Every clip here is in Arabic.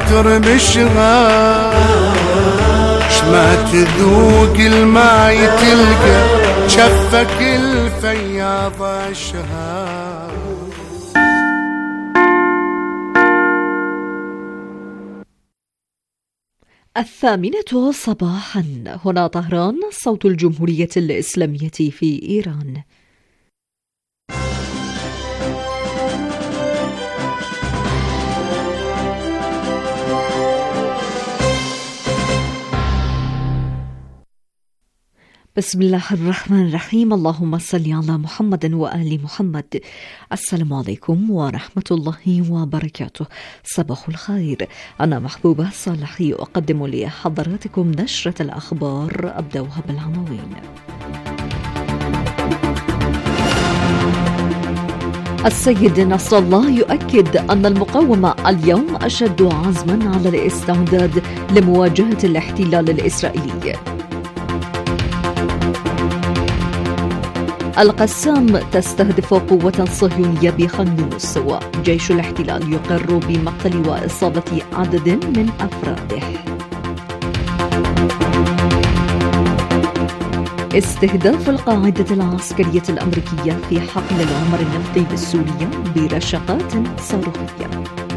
فكر بشغال، ما تذوق الماي تلقى شفك الفياض أشهار. الثامنة صباحا، هنا طهران، صوت الجمهورية الإسلامية في إيران. بسم الله الرحمن الرحيم. اللهم صل على محمد وآل محمد. السلام عليكم ورحمة الله وبركاته. صباح الخير. أنا محبوبة صالحي أقدم لحضراتكم نشرة الأخبار. أبدأها بالعناوين. السيد نصر الله يؤكد أن المقاومة اليوم أشد عزما على الاستعداد لمواجهة الاحتلال الإسرائيلي. القسام تستهدف قوة صهيونية بخنيوس، وجيش الاحتلال يقر بمقتل وإصابة عدد من أفراده. استهداف القاعدة العسكرية الأمريكية في حقل العمر النفطي بالسورية برشقات صاروخية.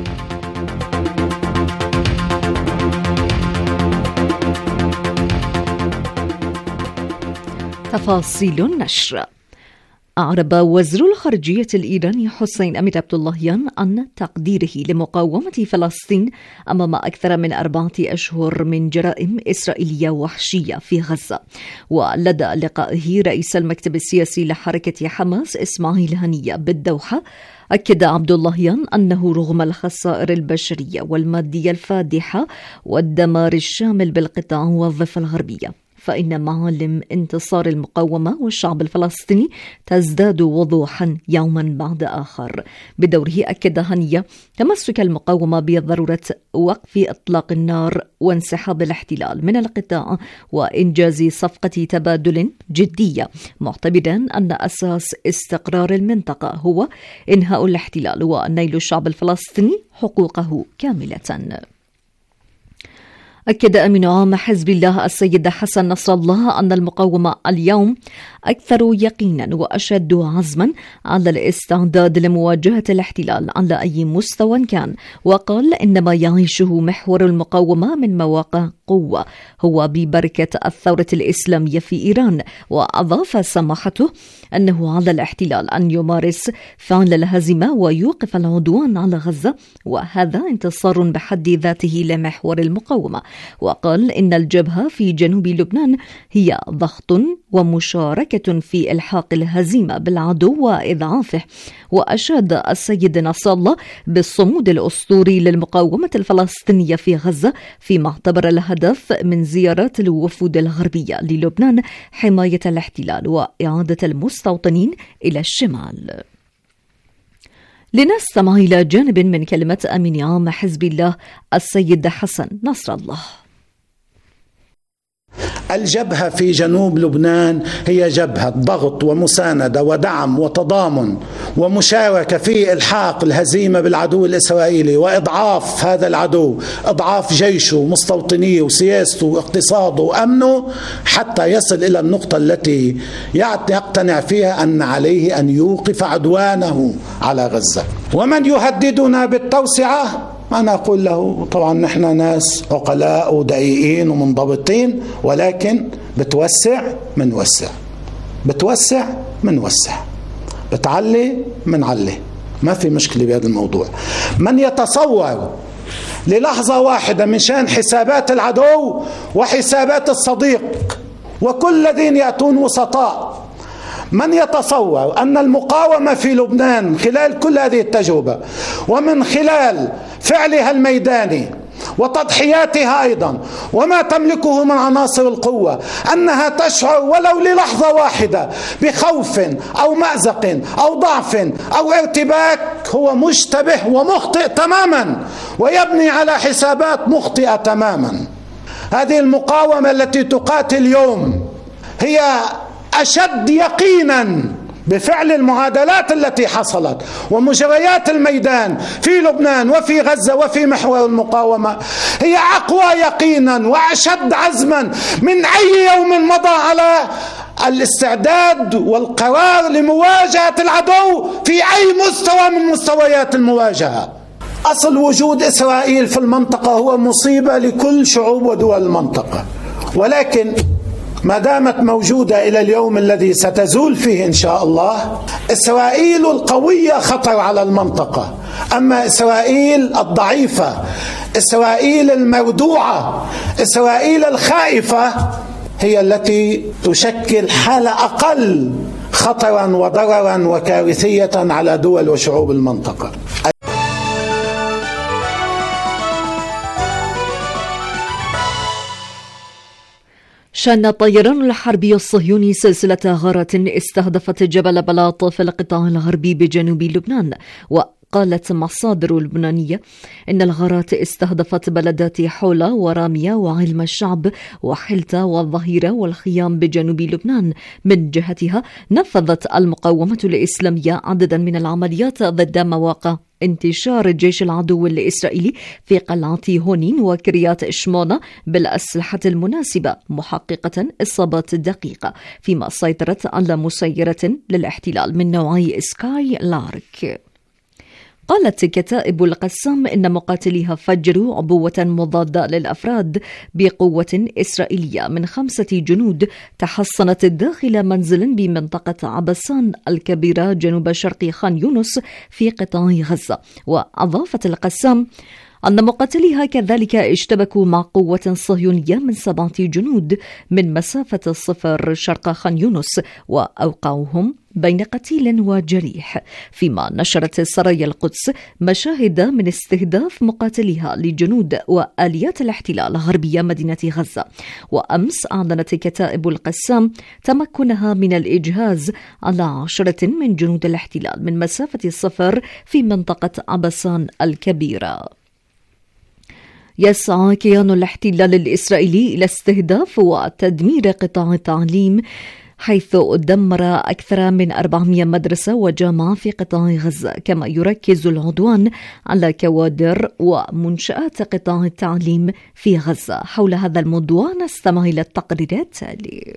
تفاصيل النشر. أعرب وزير الخارجية الإيراني حسين أمير عبداللهيان عن تقديره لمقاومة فلسطين أمام أكثر من 4 أشهر من جرائم إسرائيلية وحشية في غزة. ولدى لقائه رئيس المكتب السياسي لحركة حماس إسماعيل هنية بالدوحة، أكد عبداللهيان أنه رغم الخسائر البشرية والمادية الفادحة والدمار الشامل بالقطاع والضفة الغربية، فإن معالم انتصار المقاومة والشعب الفلسطيني تزداد وضوحا يوما بعد آخر. بدوره أكد هنية تمسك المقاومة بضرورة وقف إطلاق النار وانسحاب الاحتلال من القطاع وإنجاز صفقة تبادل جدية، معتبرا أن أساس استقرار المنطقة هو إنهاء الاحتلال ونيل الشعب الفلسطيني حقوقه كاملة. أكد أمين عام حزب الله السيد حسن نصر الله أن المقاومة اليوم أكثر يقينا وأشد عزما على الاستعداد لمواجهة الاحتلال على أي مستوى كان، وقال إن ما يعيشه محور المقاومة من مواقع قوة هو ببركة الثورة الإسلامية في إيران. وأضاف سماحته أنه على الاحتلال أن يمارس فعل الهزيمة ويوقف العدوان على غزة، وهذا انتصار بحد ذاته لمحور المقاومة. وقال إن الجبهة في جنوب لبنان هي ضغط ومشاركة في إلحاق الهزيمة بالعدو وإضعافه. وأشاد السيد نصر الله بالصمود الأسطوري للمقاومة الفلسطينية في غزة، فيما اعتبر الهدف من زيارات الوفود الغربية للبنان حماية الاحتلال وإعادة المستوطنين إلى الشمال. لنستمع إلى جانب من كلمة أمين عام حزب الله السيد حسن نصر الله. الجبهة في جنوب لبنان هي جبهة ضغط ومساندة ودعم وتضامن ومشاركة في إلحاق الهزيمة بالعدو الإسرائيلي وإضعاف هذا العدو، إضعاف جيشه ومستوطنيه وسياسته واقتصاده وأمنه، حتى يصل إلى النقطة التي يقتنع فيها أن عليه أن يوقف عدوانه على غزة. ومن يهددنا بالتوسعة أنا أقول له طبعا نحن ناس عقلاء ودقيقين ومنضبطين، ولكن بتوسع منوسع، بتوسع منوسع، بتعلي منعلي، ما في مشكلة بهذا الموضوع. من يتصور للحظة واحدة من شان حسابات العدو وحسابات الصديق وكل الذين يأتون وسطاء، من يتصور أن المقاومة في لبنان خلال كل هذه التجربة ومن خلال فعلها الميداني وتضحياتها أيضا وما تملكه من عناصر القوة أنها تشعر ولو للحظة واحدة بخوف أو مأزق أو ضعف أو ارتباك، هو مشتبه ومخطئ تماما ويبني على حسابات مخطئة تماما. هذه المقاومة التي تقاتل اليوم هي أشد يقينا بفعل المعادلات التي حصلت ومجريات الميدان في لبنان وفي غزة وفي محور المقاومة هي أقوى يقينا وأشد عزما من أي يوم مضى على الاستعداد والقرار لمواجهة العدو في أي مستوى من مستويات المواجهة. أصل وجود إسرائيل في المنطقة هو مصيبة لكل شعوب ودول المنطقة، ولكن ما دامت موجودة إلى اليوم الذي ستزول فيه إن شاء الله، إسرائيل القوية خطر على المنطقة، أما إسرائيل الضعيفة، إسرائيل المردوعة، إسرائيل الخائفة هي التي تشكل حالة أقل خطرا وضررا وكارثية على دول وشعوب المنطقة. شن الطيران الحربي الصهيوني سلسلة غارات استهدفت جبل بلاط في القطاع الغربي بجنوب لبنان. وقالت مصادر لبنانية إن الغارات استهدفت بلدات حولة ورامية وعلم الشعب وحلتة والظهيرة والخيام بجنوب لبنان. من جهتها نفذت المقاومة الإسلامية عددا من العمليات ضد مواقع انتشار الجيش العدو الإسرائيلي في قلعة هونين وكريات شمونة بالأسلحة المناسبة، محققة إصابات دقيقة، فيما سيطرت على مسيرة للاحتلال من نوع سكاي لارك. قالت كتائب القسام إن مقاتليها فجروا عبوة مضادة للأفراد بقوة إسرائيلية من 5 جنود تحصنت داخل منزل بمنطقة عبسان الكبيرة جنوب شرق خان يونس في قطاع غزة. وأضافت القسام أن مقاتليها كذلك اشتبكوا مع قوة صهيونية من 7 جنود من مسافة 0 شرق خان يونس وأوقعوهم بين قتيل وجريح. فيما نشرت سرايا القدس مشاهد من استهداف مقاتليها لجنود وآليات الاحتلال غربية مدينة غزة. وأمس أعلنت كتائب القسام تمكنها من الإجهاز على 10 من جنود الاحتلال من مسافة 0 في منطقة عبسان الكبيرة. يسعى كيان الاحتلال الإسرائيلي إلى استهداف وتدمير قطاع التعليم، حيث دمر أكثر من 400 مدرسة وجامعة في قطاع غزة. كما يركز العدوان على كوادر ومنشآت قطاع التعليم في غزة. حول هذا الموضوع نستمع إلى التقرير التالي.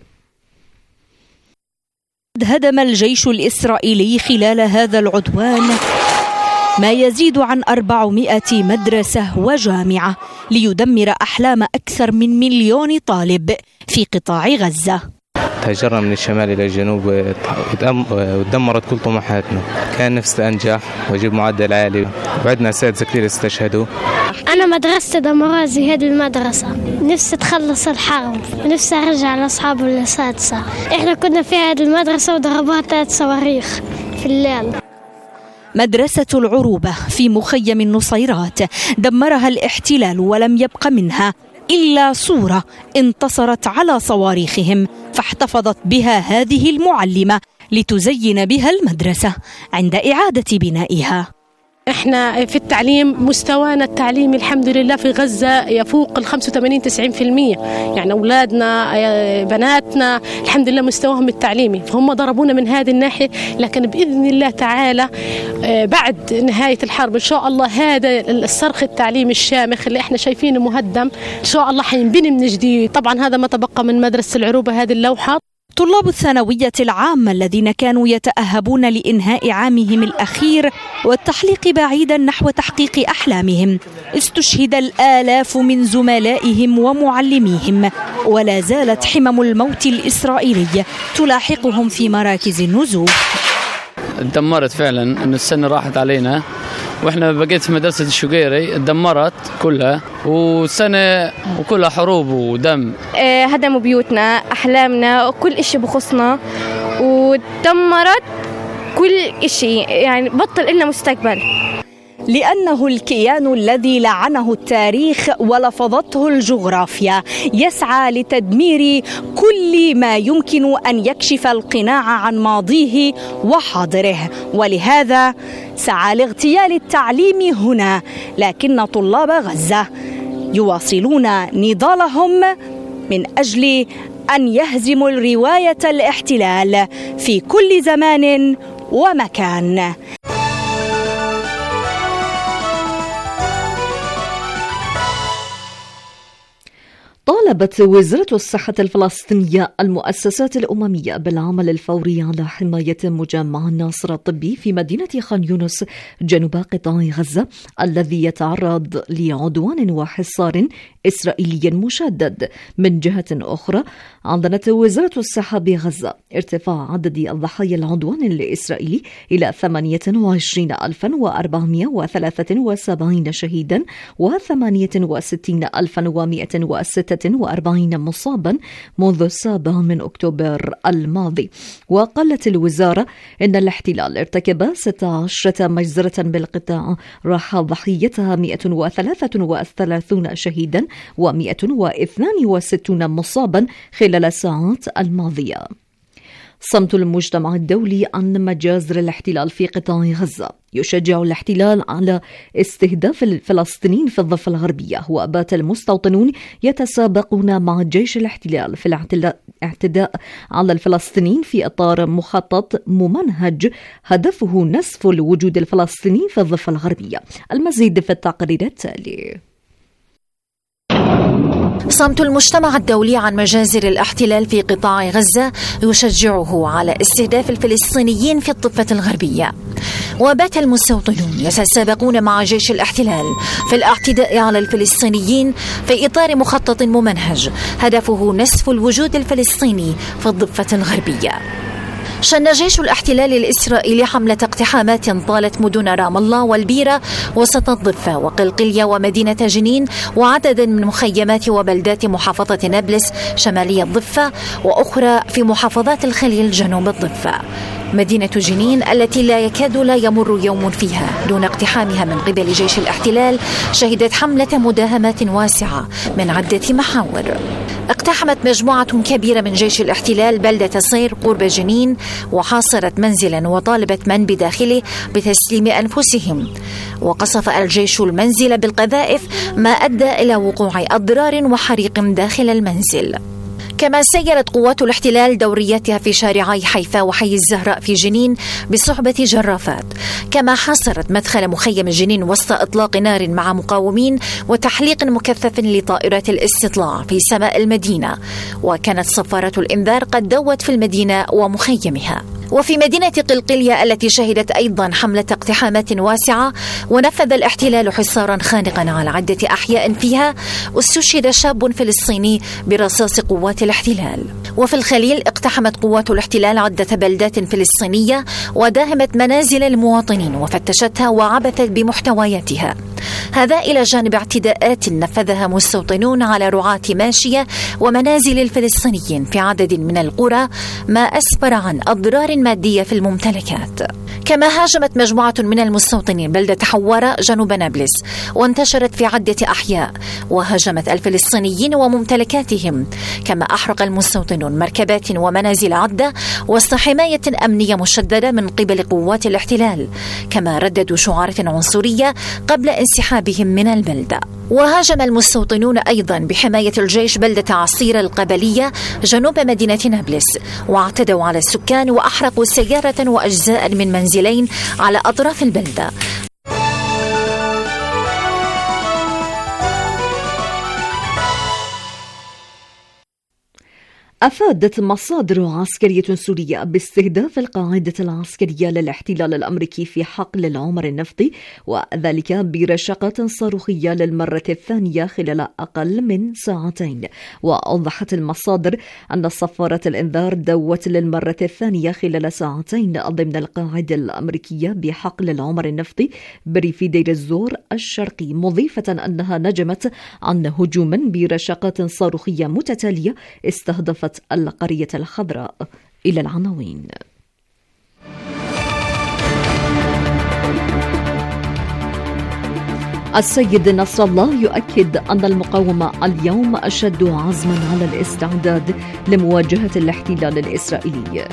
هدم الجيش الإسرائيلي خلال هذا العدوان ما يزيد عن 400 مدرسة وجامعة ليدمر أحلام أكثر من 1,000,000 طالب في قطاع غزة. هاجرنا من الشمال إلى الجنوب ودمرت كل طموحاتنا. كان نفسي أنجح وأجيب معدل عالي، وعندنا أساتذة كثير استشهدوا. أنا مدرستي دمرازي هذه المدرسة، نفسي تخلص الحرب، نفسي أرجع لأصحاب الأساتذة. إحنا كنا في هذه المدرسة وضربوها 3 صواريخ في الليل. مدرسة العروبة في مخيم النصيرات دمرها الاحتلال ولم يبق منها إلا صورة انتصرت على صواريخهم، فاحتفظت بها هذه المعلمة لتزين بها المدرسة عند إعادة بنائها. احنا في التعليم مستوانا التعليمي الحمد لله في غزة يفوق 85-90%، يعني أولادنا بناتنا الحمد لله مستواهم التعليمي، فهم ضربونا من هذه الناحية. لكن بإذن الله تعالى بعد نهاية الحرب إن شاء الله هذا الصرخ التعليمي الشامخ اللي احنا شايفينه مهدم إن شاء الله حينبني من جديد. طبعا هذا ما تبقى من مدرسة العروبة هذه اللوحة. طلاب الثانوية العامة الذين كانوا يتأهبون لإنهاء عامهم الأخير والتحليق بعيدا نحو تحقيق أحلامهم استشهد الآلاف من زملائهم ومعلميهم، ولا زالت حمم الموت الإسرائيلي تلاحقهم في مراكز النزوح. دمرت فعلا إن السنة راحت علينا، واحنا بقيت في مدرسة الشقيري اتدمرت كلها، وسنة وكلها حروب ودم. هدموا بيوتنا، أحلامنا، وكل إشي بخصنا، ودمرت كل إشي، يعني بطل لنا مستقبل. لأنه الكيان الذي لعنه التاريخ ولفظته الجغرافيا يسعى لتدمير كل ما يمكن أن يكشف القناع عن ماضيه وحاضره، ولهذا سعى لاغتيال التعليم هنا. لكن طلاب غزة يواصلون نضالهم من أجل أن يهزموا الرواية الاحتلال في كل زمان ومكان. طالبت وزارة الصحة الفلسطينية المؤسسات الأممية بالعمل الفوري على حماية مجمع الناصر الطبي في مدينة خان يونس جنوب قطاع غزة الذي يتعرض لعدوان وحصار إسرائيلي مشدد. من جهة أخرى، أعلنت وزارة الصحة بغزة ارتفاع عدد الضحايا العدوان الإسرائيلي إلى 28,473 شهيدا و68,146 مصابا منذ 7 من أكتوبر الماضي. وقالت الوزارة إن الاحتلال ارتكب 16 مجزرة بالقطاع راح ضحيتها 133 شهيدا و162 مصابا خلال الساعات الماضية. صمت المجتمع الدولي عن مجازر الاحتلال في قطاع غزة يشجع الاحتلال على استهداف الفلسطينيين في الضفة الغربية، وبات المستوطنون يتسابقون مع جيش الاحتلال في الاعتداء على الفلسطينيين في إطار مخطط ممنهج هدفه نسف الوجود الفلسطيني في الضفة الغربية. المزيد في التقرير التالي. صمت المجتمع الدولي عن مجازر الاحتلال في قطاع غزة يشجعه على استهداف الفلسطينيين في الضفة الغربية، وبات المستوطنون يتسابقون مع جيش الاحتلال في الاعتداء على الفلسطينيين في إطار مخطط ممنهج هدفه نسف الوجود الفلسطيني في الضفة الغربية. شن جيش الاحتلال الإسرائيلي حملة اقتحامات طالت مدن رام الله والبيرة وسط الضفة وقلقلية ومدينة جنين وعدد من مخيمات وبلدات محافظة نابلس شمالية الضفة وأخرى في محافظات الخليل جنوب الضفة. مدينة جنين التي لا يكاد لا يمر يوم فيها دون اقتحامها من قبل جيش الاحتلال شهدت حملة مداهمات واسعة من عدة محاور. اقتحمت مجموعة كبيرة من جيش الاحتلال بلدة صير قرب جنين وحاصرت منزلا وطالبت من بداخله بتسليم أنفسهم، وقصف الجيش المنزل بالقذائف ما أدى إلى وقوع أضرار وحريق داخل المنزل. كما سيرت قوات الاحتلال دورياتها في شارعي حيفا وحي الزهراء في جنين بصحبة جرافات، كما حاصرت مدخل مخيم جنين وسط إطلاق نار مع مقاومين وتحليق مكثف لطائرات الاستطلاع في سماء المدينة، وكانت صفارة الإنذار قد دوت في المدينة ومخيمها. وفي مدينة قلقلية التي شهدت أيضا حملة اقتحامات واسعة ونفذ الاحتلال حصارا خانقا على عدة أحياء فيها، استشهد شاب فلسطيني برصاص قوات الاحتلال. وفي الخليل اقتحمت قوات الاحتلال عدة بلدات فلسطينية وداهمت منازل المواطنين وفتشتها وعبثت بمحتوياتها، هذا إلى جانب اعتداءات نفذها مستوطنون على رعاة ماشية ومنازل الفلسطينيين في عدد من القرى، ما أسفر عن أضرار مادية في الممتلكات. كما هاجمت مجموعة من المستوطنين بلدة حوارة جنوب نابلس وانتشرت في عدة أحياء وهاجمت الفلسطينيين وممتلكاتهم، كما أحرق المستوطنون مركبات ومنازل عدة وسط حماية أمنية مشددة من قبل قوات الاحتلال، كما رددوا شعارات عنصرية قبل انسحابهم من البلدة. وهاجم المستوطنون أيضا بحماية الجيش بلدة عصير القبلية جنوب مدينة نابلس واعتدوا على السكان وأحرقوا سيارة وأجزاء من منزلين على أطراف البلدة. أفادت مصادر عسكرية سورية باستهداف القاعدة العسكرية للاحتلال الأمريكي في حقل العمر النفطي، وذلك برشقات صاروخية للمرة الثانية خلال أقل من ساعتين. وأوضحت المصادر أن صفارة الإنذار دوت للمرة الثانية خلال ساعتين ضمن القاعدة الأمريكية بحقل العمر النفطي بريف دير الزور الشرقي، مضيفة أنها نجمت عن هجوم برشقات صاروخية متتالية استهدفت القرية الخضراء. إلى العناوين. السيد نصر الله يؤكد أن المقاومة اليوم أشد عزما على الاستعداد لمواجهة الاحتلال الإسرائيلي.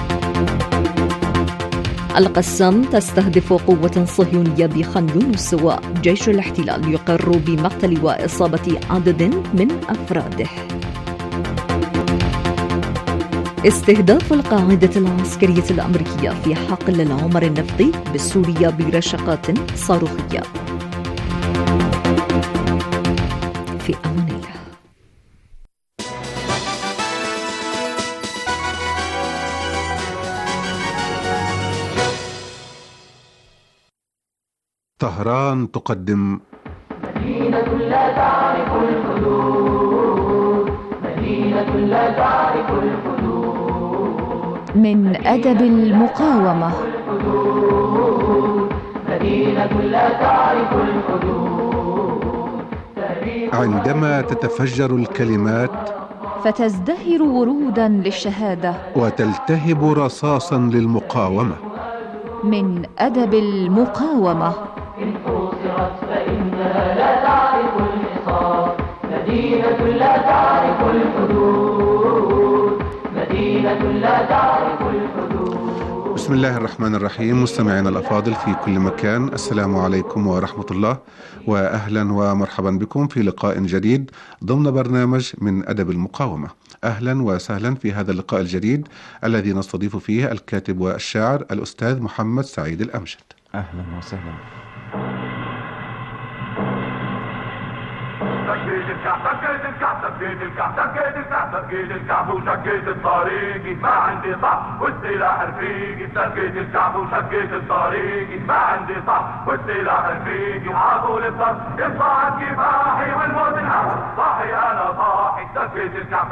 القسام تستهدف قوة صهيونية بخان يونس، وجيش الاحتلال يقر بمقتل وإصابة عدد من أفراده. استهداف القاعدة العسكرية الأمريكية في حقل العمر النفطي بسوريا برشقات صاروخية. في أمان الله. طهران تقدم مدينة لا تعرف الحدود، مدينة لا تعرف الحدود، من أدب المقاومة. مدينة لا تعرف الحدود. عندما تتفجر الكلمات فتزدهر ورودا للشهادة وتلتهب رصاصا للمقاومة. من أدب المقاومة. إن حوصرت فإنها لا تعرف الحصار، مدينة لا تعرف الحدود، مدينة لا تعرف الحدود. بسم الله الرحمن الرحيم. مستمعينا الأفاضل في كل مكان، السلام عليكم ورحمة الله، وأهلا ومرحبا بكم في لقاء جديد ضمن برنامج من أدب المقاومة. أهلا وسهلا في هذا اللقاء الجديد الذي نستضيف فيه الكاتب والشاعر الأستاذ محمد سعيد الأمجد. أهلا وسهلا. سكيت الكعب وشكيت الطريقي، ما عندي صح والسلاح رفيقي. سكيت الكعب وشكيت الطريقي، ما عندي صح والسلاح رفيقي. وعطول الضرب يصعد كفاحي والموت الهوى صاحي أنا صاحي. سكيت الكعب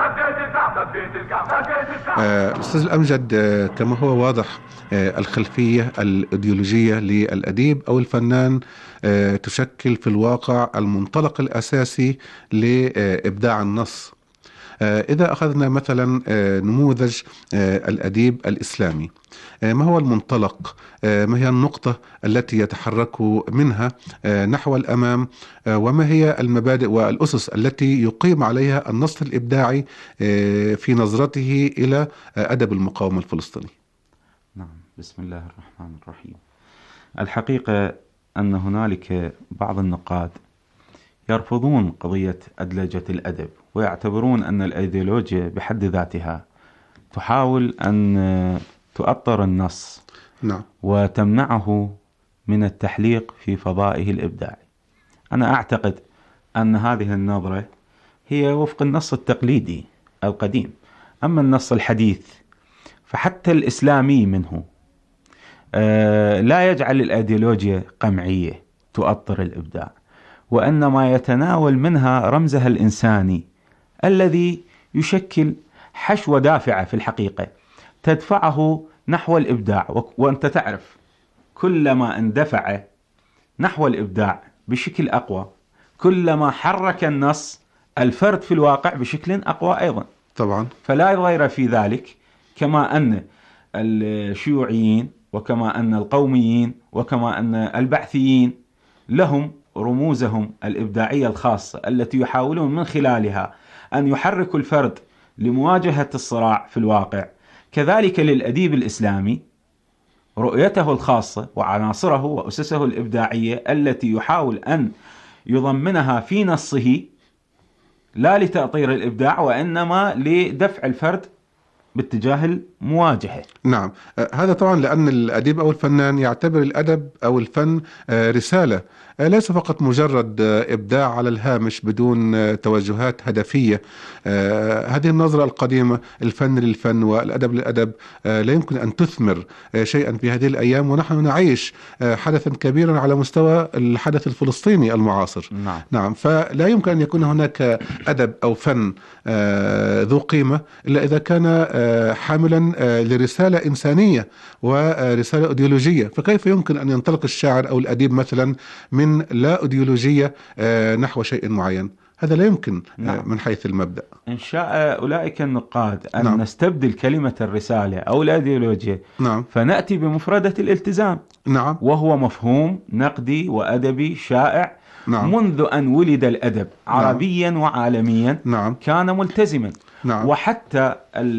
أستاذ الأمجد، كما هو واضح الخلفية الإيديولوجية للأديب أو الفنان تشكل في الواقع المنطلق الأساسي لإبداع النص. إذا أخذنا مثلا نموذج الأديب الإسلامي، ما هو المنطلق؟ ما هي النقطة التي يتحرك منها نحو الأمام؟ وما هي المبادئ والأسس التي يقيم عليها النص الإبداعي في نظرته إلى أدب المقاومة الفلسطيني؟ نعم، بسم الله الرحمن الرحيم. الحقيقة أن هنالك بعض النقاد يرفضون قضية أدلجة الأدب، ويعتبرون أن الأيديولوجيا بحد ذاتها تحاول أن تؤطر النص، نعم، وتمنعه من التحليق في فضائه الإبداعي. أنا أعتقد أن هذه النظرة هي وفق النص التقليدي القديم. أما النص الحديث فحتى الإسلامي منه لا يجعل الأيديولوجيا قمعية تؤطر الإبداع، وإنما يتناول منها رمزها الإنساني الذي يشكل حشوة دافعة في الحقيقة تدفعه نحو الإبداع. وأنت تعرف كلما اندفع نحو الإبداع بشكل أقوى كلما حرك النص الفرد في الواقع بشكل أقوى أيضا. طبعا، فلا غير في ذلك. كما أن الشيوعيين وكما أن القوميين وكما أن البعثيين لهم رموزهم الإبداعية الخاصة التي يحاولون من خلالها أن يحركوا الفرد لمواجهة الصراع في الواقع، كذلك للأديب الإسلامي رؤيته الخاصة وعناصره وأسسه الإبداعية التي يحاول أن يضمنها في نصه، لا لتأطير الإبداع وإنما لدفع الفرد باتجاه المواجهة. نعم، هذا طبعا لأن الأديب أو الفنان يعتبر الأدب أو الفن رسالة، ليس فقط مجرد إبداع على الهامش بدون توجهات هدفية. هذه النظرة القديمة، الفن للفن والأدب للأدب، لا يمكن أن تثمر شيئا في هذه الأيام، ونحن نعيش حدثا كبيرا على مستوى الحدث الفلسطيني المعاصر. نعم، فلا يمكن أن يكون هناك أدب أو فن ذو قيمة إلا إذا كان حاملا لرسالة إنسانية ورسالة أيديولوجية. فكيف يمكن أن ينطلق الشاعر أو الأديب مثلا من لا أيديولوجية نحو شيء معين؟ هذا لا يمكن. من حيث المبدأ. إن شاء أولئك النقاد أن نستبدل كلمة الرسالة أو الأيديولوجيا، فنأتي بمفردة الالتزام، وهو مفهوم نقدي وأدبي شائع منذ أن ولد الأدب عربيا وعالميا. كان ملتزما، نعم. وحتى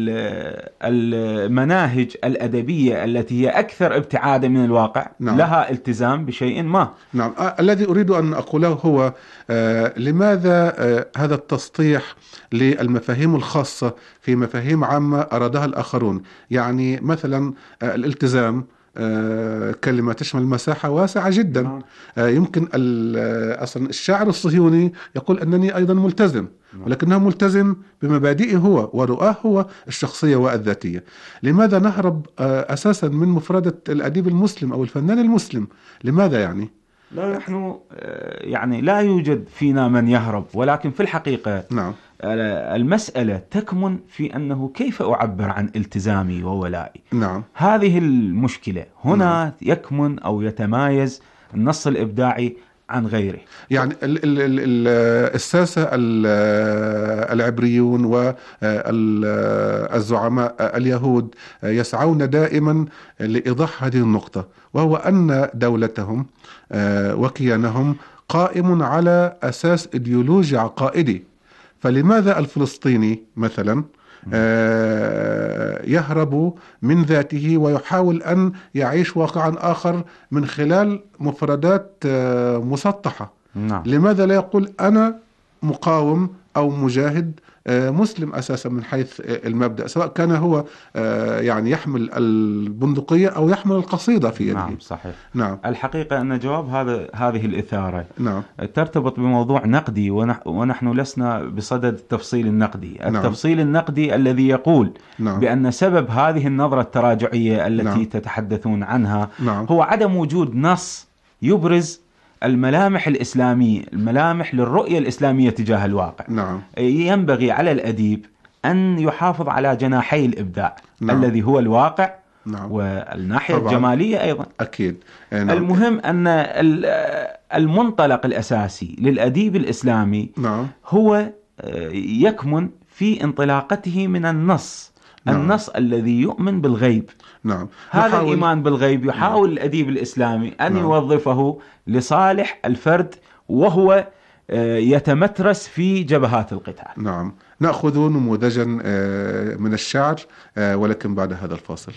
المناهج الأدبية التي هي أكثر ابتعادا من الواقع نعم. لها التزام بشيء ما. نعم. الذي أريد أن أقوله هو لماذا هذا التسطيح للمفاهيم الخاصة في مفاهيم عامة أرادها الآخرون؟ يعني مثلا الالتزام كلمة تشمل مساحة واسعة جدا. يمكن أصلا الشاعر الصهيوني يقول أنني أيضا ملتزم، ولكنه ملتزم بمبادئه هو ورؤاه هو الشخصية والذاتية. لماذا نهرب أساسا من مفردة الأديب المسلم أو الفنان المسلم؟ لماذا يعني؟ لا، نحن يعني لا يوجد فينا من يهرب، ولكن في الحقيقة نعم. المسألة تكمن في أنه كيف أعبر عن التزامي وولائي. نعم. هذه المشكلة هنا. نعم. يكمن أو يتمايز النص الإبداعي عن غيره. يعني الساسة العبريون والزعماء اليهود يسعون دائما لإيضاح هذه النقطة، وهو أن دولتهم وكيانهم قائم على أساس إيديولوجي عقائدي. فلماذا الفلسطيني مثلا يهرب من ذاته ويحاول أن يعيش واقعا آخر من خلال مفردات مسطحة؟ نعم. لماذا لا يقول أنا مقاوم أو مجاهد مسلم أساسا من حيث المبدأ، سواء كان هو يعني يحمل البندقية أو يحمل القصيدة في يده؟ نعم، صحيح. نعم. الحقيقة أن جواب هذه الإثارة نعم. ترتبط بموضوع نقدي، ونحن لسنا بصدد التفصيل النقدي. نعم. التفصيل النقدي الذي يقول نعم. بأن سبب هذه النظرة التراجعية التي نعم. تتحدثون عنها نعم. هو عدم وجود نص يبرز الملامح الإسلامية، الملامح للرؤية الإسلامية تجاه الواقع. نعم. ينبغي على الأديب أن يحافظ على جناحي الإبداع. نعم. الذي هو الواقع. نعم. والناحية طبعاً. الجمالية أيضا. أكيد. نعم. المهم أن المنطلق الأساسي للأديب الإسلامي نعم. هو يكمن في انطلاقته من النص. نعم. النص الذي يؤمن بالغيب. نعم. هذا الإيمان بالغيب يحاول الأديب الإسلامي أن نعم. يوظفه لصالح الفرد، وهو يتمترس في جبهات القتال. نعم. نأخذ نموذجا من الشعر ولكن بعد هذا الفاصل.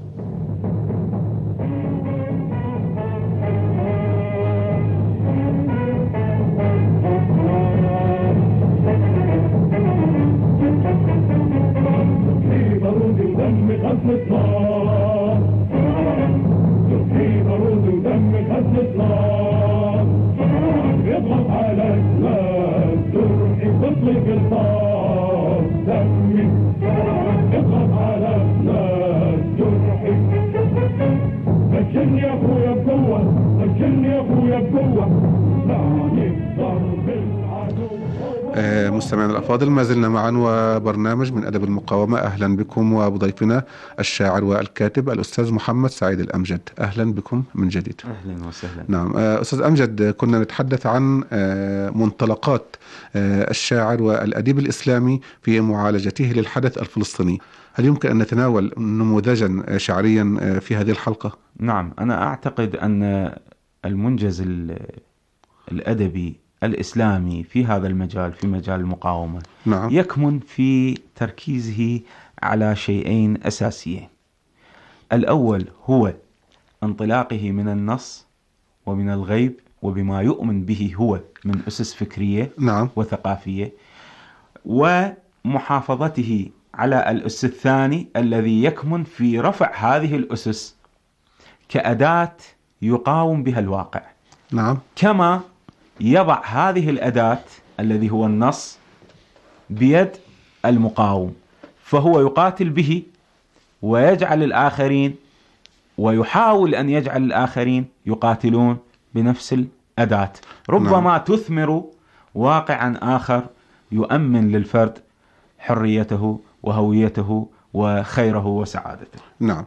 مستمعينا الأفاضل، ما زلنا معا وبرنامج من أدب المقاومة. أهلا بكم وبضيفنا الشاعر والكاتب الأستاذ محمد سعيد الأمجد. أهلا بكم من جديد. أهلا وسهلا. نعم. أستاذ أمجد، كنا نتحدث عن منطلقات الشاعر والأديب الإسلامي في معالجته للحدث الفلسطيني. هل يمكن أن نتناول نموذجا شعريا في هذه الحلقة؟ نعم، أنا أعتقد أن المنجز الأدبي الإسلامي في هذا المجال، في مجال المقاومة، نعم. يكمن في تركيزه على شيئين أساسيين. الأول هو انطلاقه من النص ومن الغيب وبما يؤمن به هو من أسس فكرية، نعم. وثقافية، ومحافظته على الأسس الثاني الذي يكمن في رفع هذه الأسس كأداة يقاوم بها الواقع. نعم. كما يضع هذه الأداة الذي هو النص بيد المقاوم، فهو يقاتل به ويجعل الآخرين، ويحاول أن يجعل الآخرين يقاتلون بنفس الأداة، ربما نعم. تثمر واقعا آخر يؤمن للفرد حريته وهويته وخيره وسعادته. نعم.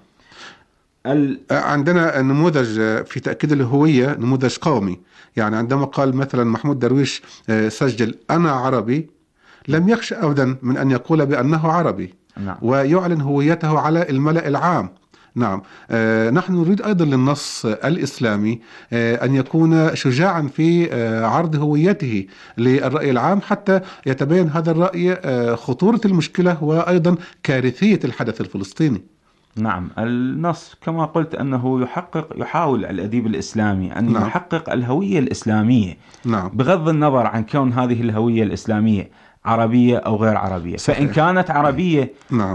عندنا نموذج في تأكيد الهوية، نموذج قومي. يعني عندما قال مثلا محمود درويش سجل أنا عربي، لم يخش أبدا من أن يقول بأنه عربي. نعم. ويعلن هويته على الملأ العام. نعم. نحن نريد أيضا للنص الإسلامي أن يكون شجاعا في عرض هويته للرأي العام، حتى يتبين هذا الرأي خطورة المشكلة وأيضا كارثية الحدث الفلسطيني. نعم، النص كما قلت أنه يحاول الأديب الإسلامي أن يحقق الهوية الإسلامية، بغض النظر عن كون هذه الهوية الإسلامية عربية أو غير عربية. فإن كانت عربية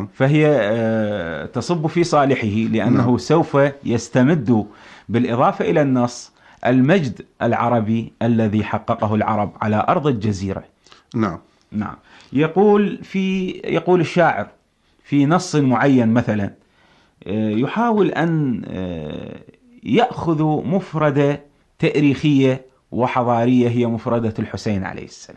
فهي تصب في صالحه، لأنه سوف يستمد بالإضافة إلى النص المجد العربي الذي حققه العرب على أرض الجزيرة. نعم. يقول الشاعر في نص معين مثلا، يحاول أن يأخذ مفردة تاريخية وحضارية هي مفردة الحسين عليه السلام.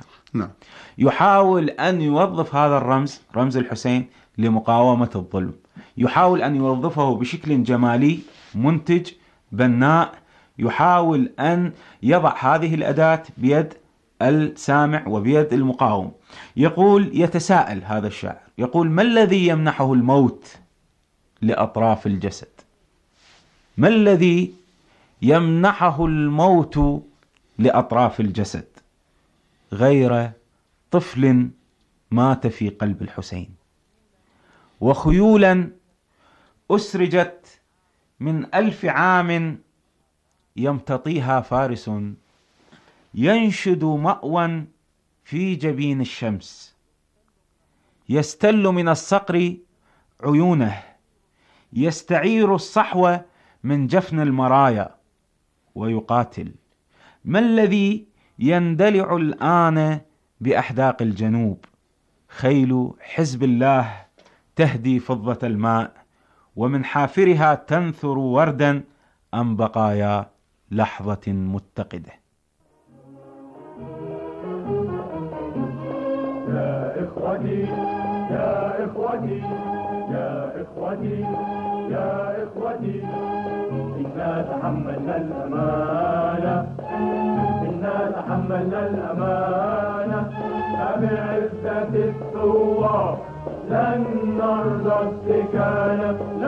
يحاول أن يوظف هذا الرمز، رمز الحسين، لمقاومة الظلم. يحاول أن يوظفه بشكل جمالي منتج بناء، يحاول أن يضع هذه الأداة بيد السامع وبيد المقاوم. يتساءل هذا الشاعر، يقول: ما الذي يمنحه الموت لأطراف الجسد؟ ما الذي يمنحه الموت لأطراف الجسد غير طفل مات في قلب الحسين، وخيولا أسرجت من 1000 عام يمتطيها فارس، ينشد مأوى في جبين الشمس، يستل من الصقر عيونه، يستعير الصحو من جفن المرايا ويقاتل. ما الذي يندلع الآن بأحداق الجنوب؟ خيل حزب الله تهدي فضة الماء، ومن حافرها تنثر وردا أم بقايا لحظة متقدة. يا إخوتي يا إخوتي يا إخوتي يا إخوتي، إنا تحملنا الأمانة، إنا تحملنا الأمانة، فبعزة الثوار لن نرضى السكانة.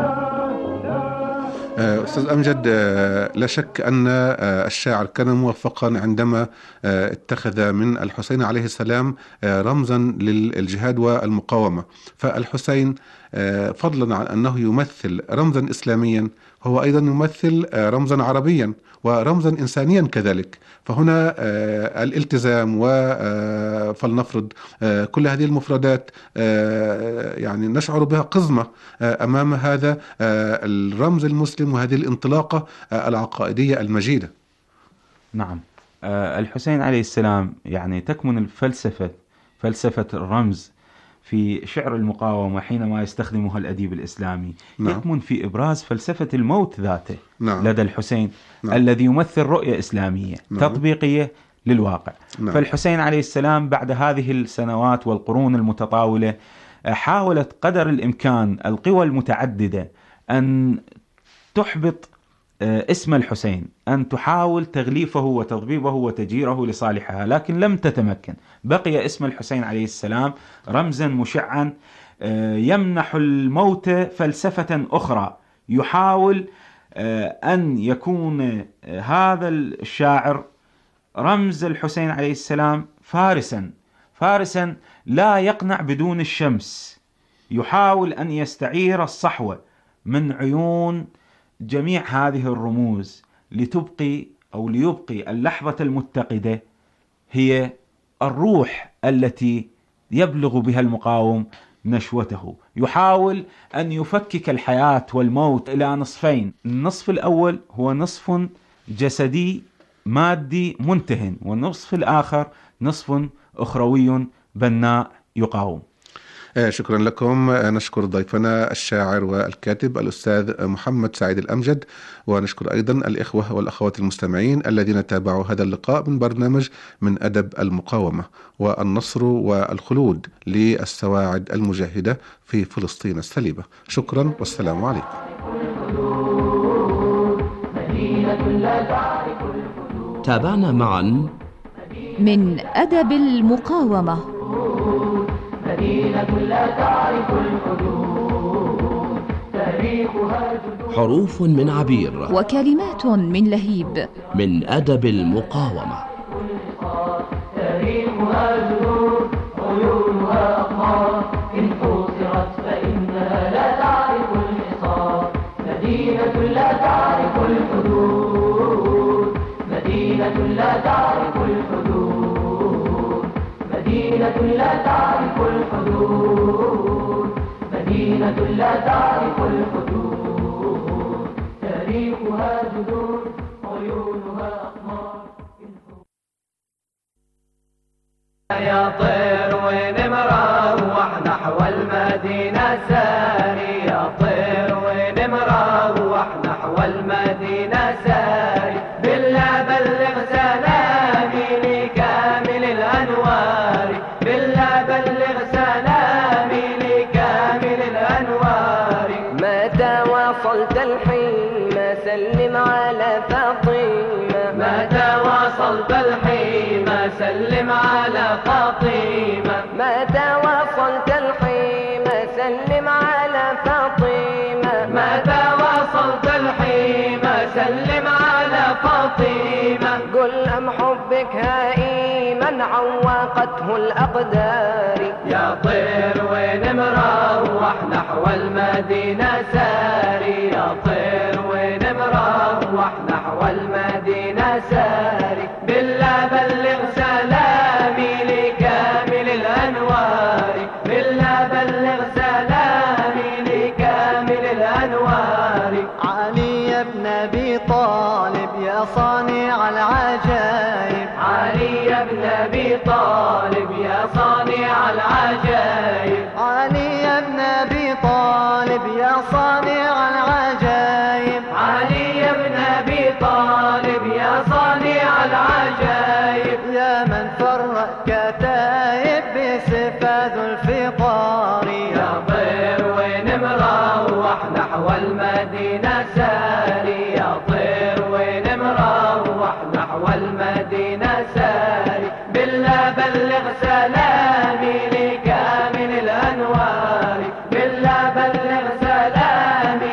أستاذ أمجد، لا شك أن الشاعر كان موفقا عندما اتخذ من الحسين عليه السلام رمزا للجهاد والمقاومة. فالحسين فضلا عن أنه يمثل رمزا إسلاميا، هو أيضا يمثل رمزا عربيا ورمزا إنسانيا كذلك. فهنا الالتزام فلنفرض كل هذه المفردات يعني نشعر بها قزمة أمام هذا الرمز المسلم وهذه الانطلاقة العقائدية المجيدة. نعم، الحسين عليه السلام يعني تكمن فلسفة الرمز في شعر المقاومة حينما يستخدمها الأديب الإسلامي. يكمن في إبراز فلسفة الموت ذاته لدى الحسين، الذي يمثل رؤية إسلامية تطبيقية للواقع. فالحسين عليه السلام بعد هذه السنوات والقرون المتطاولة حاولت قدر الإمكان القوى المتعددة أن تحبط اسم الحسين، أن تحاول تغليفه وتضبيبه وتجيره لصالحها، لكن لم تتمكن. بقي اسم الحسين عليه السلام رمزا مشعا يمنح الموت فلسفة أخرى. يحاول أن يكون هذا الشاعر رمز الحسين عليه السلام فارسا لا يقنع بدون الشمس، يحاول أن يستعير الصحو من عيون جميع هذه الرموز ليبقي اللحظة المتقدة هي الروح التي يبلغ بها المقاوم نشوته. يحاول أن يفكك الحياة والموت إلى نصفين: النصف الأول هو نصف جسدي مادي منتهٍ، والنصف الآخر نصف أخروي بناء يقاوم. شكرا لكم. نشكر ضيفنا الشاعر والكاتب الأستاذ محمد سعيد الأمجد، ونشكر أيضا الإخوة والأخوات المستمعين الذين تابعوا هذا اللقاء من برنامج من أدب المقاومة والنصر والخلود للسواعد المجاهدة في فلسطين السليبة. شكرا والسلام عليكم. تابعنا معا من أدب المقاومة. مدينة لا تعرف الحدود، تاريخها حروف من عبير وكلمات من لهيب من أدب المقاومة. تاريخها جذور عيونها أقمار إن حوصرت فإنها لا تعرف الحصار مدينة لا تعرف الحدود مدينة لا تعرف الحدود مدينة لا تعرف الحدود مدينة لا تعرف الحدود تاريخها جذور عيونها أقمار يا طير وين مروح نحو المدينة ساري يا طير وين مروح نحو المدينة ساري بالله بلغ سلامي لكامل الأنوار بالله بلغ سلامي لكامل الأنوار متى وصلت الحين سلم على فاطمة متى وصلت الحين سلم على فاطمة متى وصلت الحين سلم على فاطمة متى وصلت الحين سلم على فاطمة قل أم حبك هائما عوقته الأقدار يا طير وين مروح نحو المدينة ساري يا طير وين مروح نحو المدينة ساري بالله بلغ سلامي لكامل الأنوار بالله بلغ سلامي لكامل الأنوار علي بن أبي طالب يا صانع العجائب علي بن أبي طالب يا صانع العجائب علي بن أبي طالب يا صانع العجائب علي بن أبي طالب يا صانع العجائب يا من فرق كتائب بصفة ذو الفقار يا طير وين مروح نحو المدينة ساري يا طير وين مروح نحو المدينة ساري بالله بلغ سلامي لكامل الأنوار بالله بلغ سلامي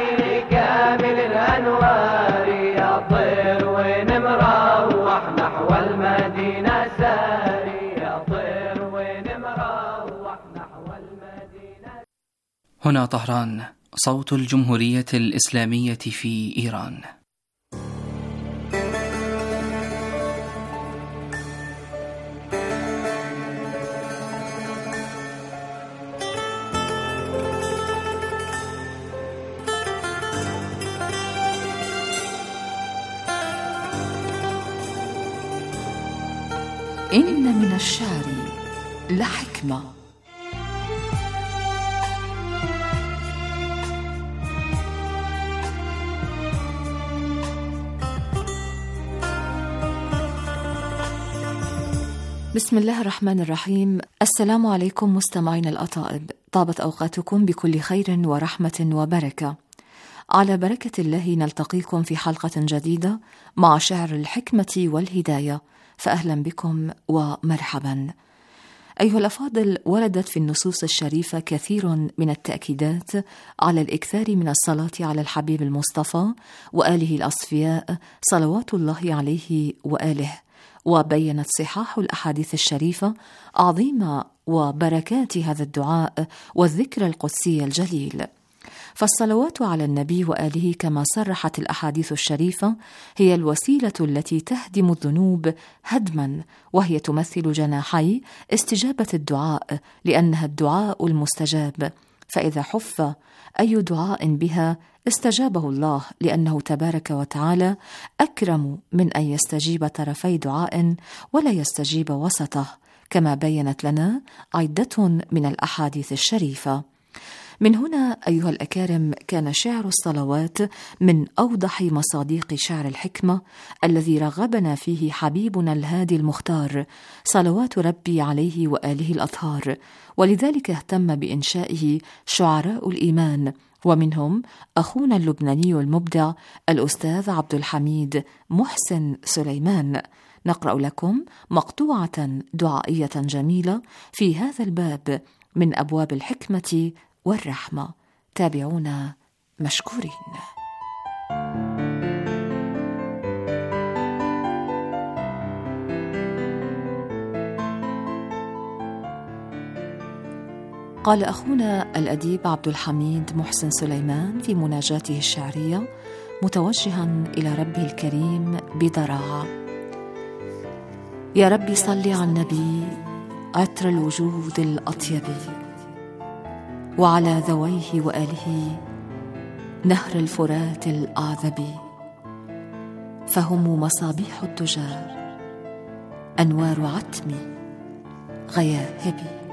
لكامل الأنوار يا طير وين مروح نحو المدينة ساري يا طير وين مروح نحو المدينة. هنا طهران، صوت الجمهورية الإسلامية في إيران. إن من الشعر لحكمة. بسم الله الرحمن الرحيم. السلام عليكم مستمعين الأطائب، طابت أوقاتكم بكل خير ورحمة وبركة. على بركة الله نلتقيكم في حلقة جديدة مع شعر الحكمة والهداية، فأهلا بكم ومرحبا. أيها الأفاضل، وردت في النصوص الشريفة كثير من التأكيدات على الإكثار من الصلاة على الحبيب المصطفى وآله الأصفياء صلوات الله عليه وآله، وبيّنت صحاح الأحاديث الشريفة عظيم وبركات هذا الدعاء والذكر القدسي الجليل. فالصلوات على النبي وآله كما صرحت الأحاديث الشريفة هي الوسيلة التي تهدم الذنوب هدما، وهي تمثل جناحي استجابة الدعاء، لأنها الدعاء المستجاب، فإذا حف أي دعاء بها استجابه الله، لأنه تبارك وتعالى أكرم من أن يستجيب طرفي دعاء ولا يستجيب وسطه، كما بيّنت لنا عدة من الأحاديث الشريفة. من هنا أيها الأكارم كان شعر الصلوات من أوضح مصادق شعر الحكمة الذي رغبنا فيه حبيبنا الهادي المختار صلوات ربي عليه وآله الأطهار، ولذلك اهتم بإنشائه شعراء الإيمان، ومنهم أخونا اللبناني المبدع الأستاذ عبد الحميد محسن سليمان. نقرأ لكم مقطوعة دعائية جميلة في هذا الباب من أبواب الحكمة والرحمة. تابعونا مشكورين. قال أخونا الأديب عبد الحميد محسن سليمان في مناجاته الشعرية متوجها إلى ربه الكريم بضراعة: يا ربي صل على النبي عطر الوجود الأطيب، وعلى ذويه وآله نهر الفرات الأعذب، فهم مصابيح الدجى أنوار عتم غياهب.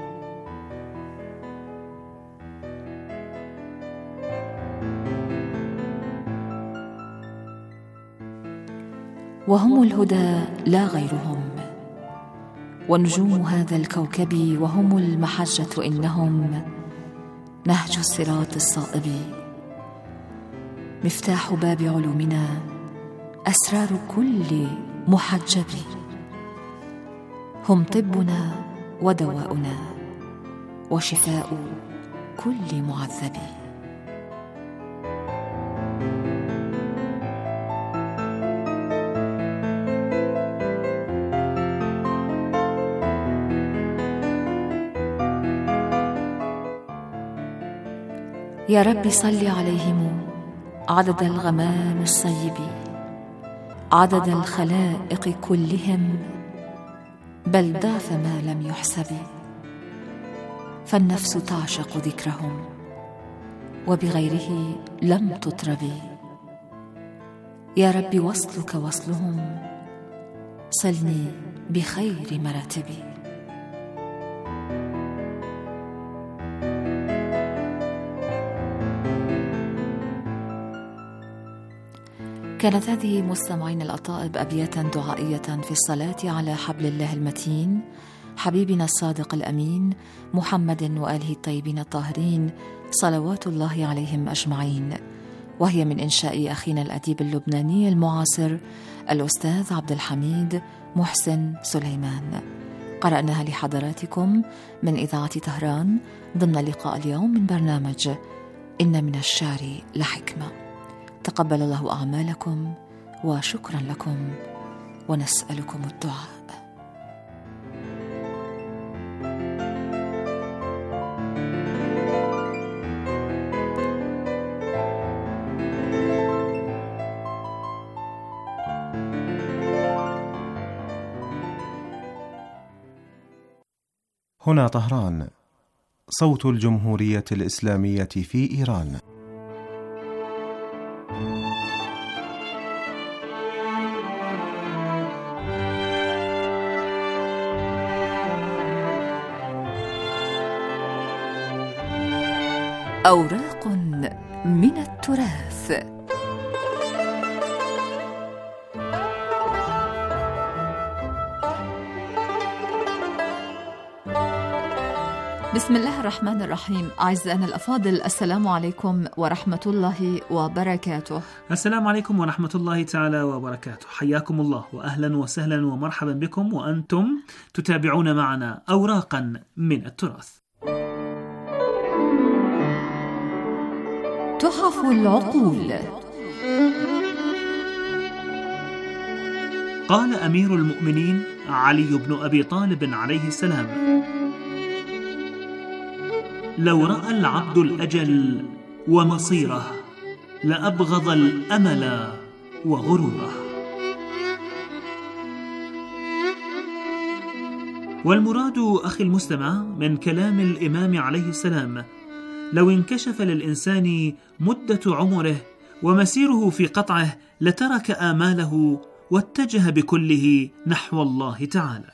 وهم الهدى لا غيرهم، ونجوم هذا الكوكب وهم المحجة، إنهم نهج الصراط الصائب، مفتاح باب علومنا، أسرار كل محجب، هم طبنا ودواؤنا، وشفاء كل معذب. يا رب صل عليهم عدد الغمام الصيب، عدد الخلائق كلهم، بل ضعف ما لم يحسب، فالنفس تعشق ذكرهم وبغيره لم تطرب. يا رب وصلك وصلهم، صلني بخير مراتبي. كانت هذه مستمعين الأطائب أبياتا دعائية في الصلاة على حبل الله المتين حبيبنا الصادق الأمين محمد وآله الطيبين الطاهرين صلوات الله عليهم أجمعين، وهي من إنشاء أخينا الأديب اللبناني المعاصر الأستاذ عبد الحميد محسن سليمان. قرأناها لحضراتكم من إذاعة طهران ضمن لقاء اليوم من برنامج إن من الشعر لحكمة. تقبل الله أعمالكم وشكرا لكم، ونسألكم الدعاء. هنا طهران، صوت الجمهورية الإسلامية في إيران. أوراق من التراث. بسم الله الرحمن الرحيم. أعزائنا الأفاضل، السلام عليكم ورحمة الله وبركاته. السلام عليكم ورحمة الله تعالى وبركاته. حياكم الله وأهلا وسهلا ومرحبا بكم، وأنتم تتابعون معنا أوراقا من التراث. تحف العقول. قال أمير المؤمنين علي بن أبي طالب عليه السلام: لو رأى العبد الأجل ومصيره لأبغض الأمل وغروره. والمراد أخي المستمع من كلام الإمام عليه السلام: لو انكشف للإنسان مدة عمره ومسيره في قطعه لترك آماله واتجه بكله نحو الله تعالى.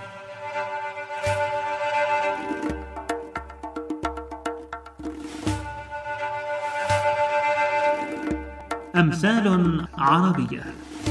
أمثال عربية.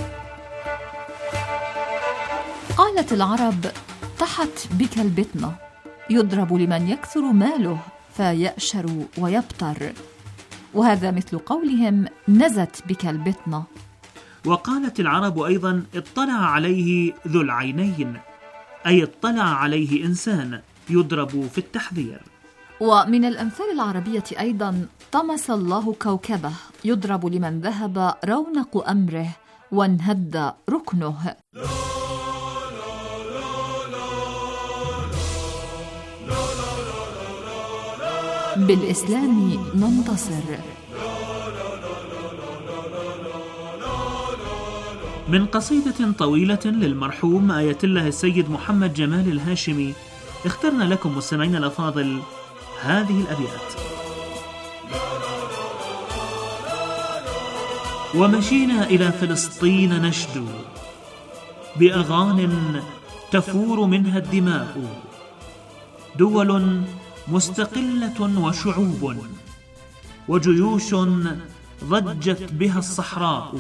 قالت العرب: طحت بك البطنة، يضرب لمن يكثر ماله فيأشر ويبطر، وهذا مثل قولهم: نزت بك البطنة. وقالت العرب أيضا: اطلع عليه ذو العينين، أي اطلع عليه إنسان، يضرب في التحذير. ومن الأمثال العربية أيضا: طمس الله كوكبه، يضرب لمن ذهب رونق أمره وانهد ركنه. بالإسلام ننتصر. من قصيدة طويلة للمرحوم آية الله السيد محمد جمال الهاشمي اخترنا لكم مستمعينا الأفاضل هذه الأبيات: ومشينا إلى فلسطين نشدو بأغان تفور منها الدماء، دول مستقلة وشعوب وجيوش ضجت بها الصحراء،